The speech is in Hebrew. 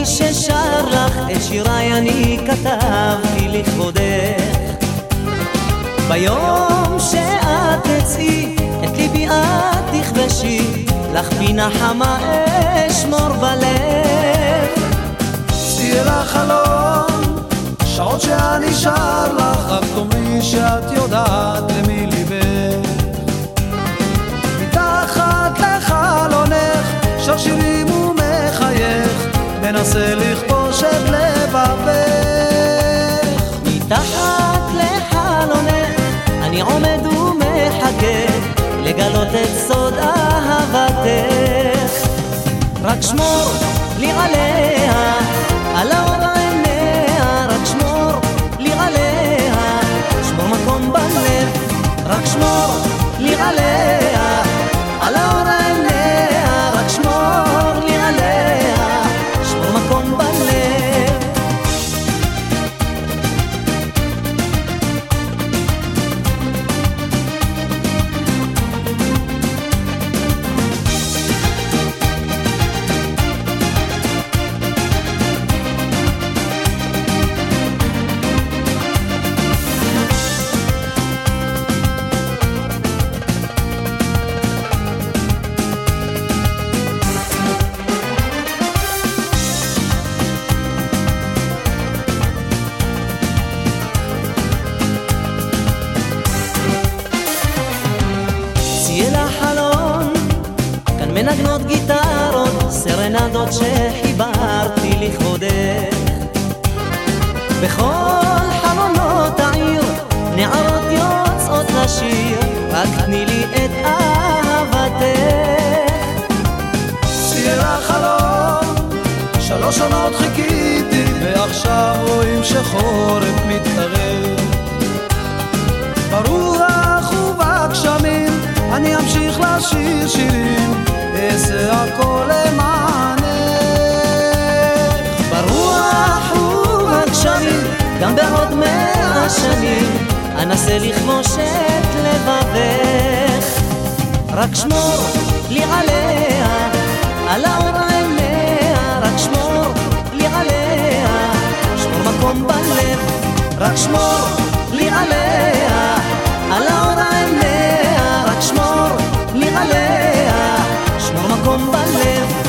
האיש ששר לך את שיריי אני כתבתי לכבודך. ביום שאת תצאי את ליבי את תכבשי, לך פינה חמה אשמור בלב. צאי אל החלום, שעות שאני שר לך, רק תאמרי שאת יודעת למי ליבך. מתחת לחלונך שר שירים ומחייך, מנסה לכבוש את לבבך. מתחת לחלונך אני עומד ומחכה לגלות את סוד אהבתך. רק שמור לי עליה, על האור עיניה, רק שמור לי עליה, שמור מקום בלב. רק שמור לי עליה, על האור עיניה, רק שמור לי עליה, שמור מקום בלב. אל החלון, כאן מנגנות גיטרות, סרנדות שחיברתי לכבודך. בכל חלונות העיר נערות יוצאות לשיר, רק תני לי את אהבתך. צאי אל החלון, 3 שנות חיכיתי, ועכשיו רואים שחורף מתקרב. ברוח ובגשמים אני אמשיך לשיר שירים, אעשה הכל למענך. ברוח ובגשמים, גם בעוד 100 שנים, אנסה לכבוש את לבבך. רק שמור לי עליה, על האור עיניה, רק שמור לי עליה, שמור מקום בלב. רק שמור לי עליה, על האור עיניה, רק שמור לי עליה, שמור מקום בלב.